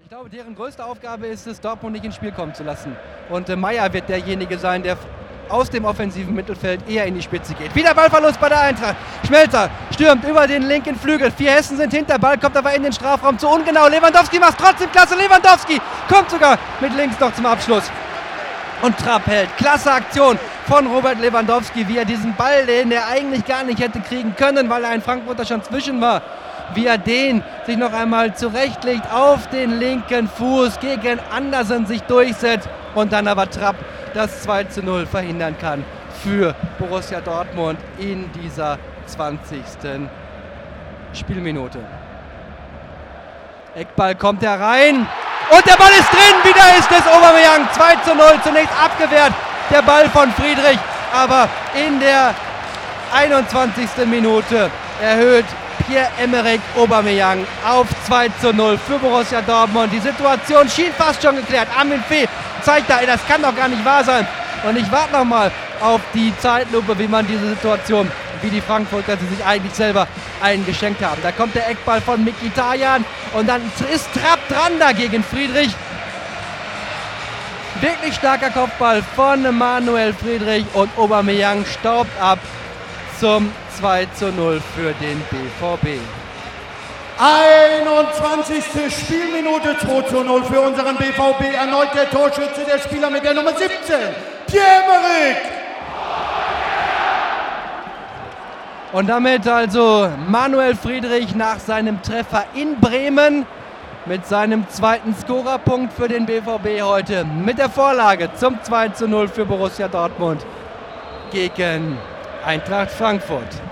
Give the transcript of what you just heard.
Ich glaube, deren größte Aufgabe ist es, Dortmund nicht ins Spiel kommen zu lassen. Und Meier wird derjenige sein, der aus dem offensiven Mittelfeld eher in die Spitze geht. Wieder Ballverlust bei der Eintracht. Schmelzer stürmt über den linken Flügel. 4 Hessen sind hinter. Ball kommt aber in den Strafraum zu ungenau. Lewandowski macht trotzdem klasse. Lewandowski kommt sogar mit links noch zum Abschluss. Und Trapp hält. Klasse Aktion von Robert Lewandowski, wie er diesen Ball, den er eigentlich gar nicht hätte kriegen können, weil er ein Frankfurter schon zwischen war, wie er den sich noch einmal zurechtlegt, auf den linken Fuß gegen Andersen sich durchsetzt und dann aber Trapp das 2:0 verhindern kann für Borussia Dortmund in dieser 20. Spielminute. Eckball kommt herein und der Ball ist drin, wieder ist es Aubameyang, 2:0, zunächst abgewehrt, der Ball von Friedrich, aber in der 21. Minute erhöht Pierre-Emerick Aubameyang auf 2:0 für Borussia Dortmund. Die Situation schien fast schon geklärt. Armin Fee zeigt da, das kann doch gar nicht wahr sein. Und ich warte nochmal auf die Zeitlupe, wie man diese Situation, wie die Frankfurter sie sich eigentlich selber eingeschenkt haben. Da kommt der Eckball von Mkhitaryan und dann ist Trapp dran dagegen Friedrich. Wirklich starker Kopfball von Manuel Friedrich und Aubameyang staubt ab zum 2:0 für den BVB. 21. Spielminute, 2:0 für unseren BVB. Erneut der Torschütze, der Spieler mit der Nummer 17, Pierre-Emerick. Und damit also Manuel Friedrich nach seinem Treffer in Bremen mit seinem zweiten Scorerpunkt für den BVB heute mit der Vorlage zum 2:0 für Borussia Dortmund gegen Eintracht Frankfurt.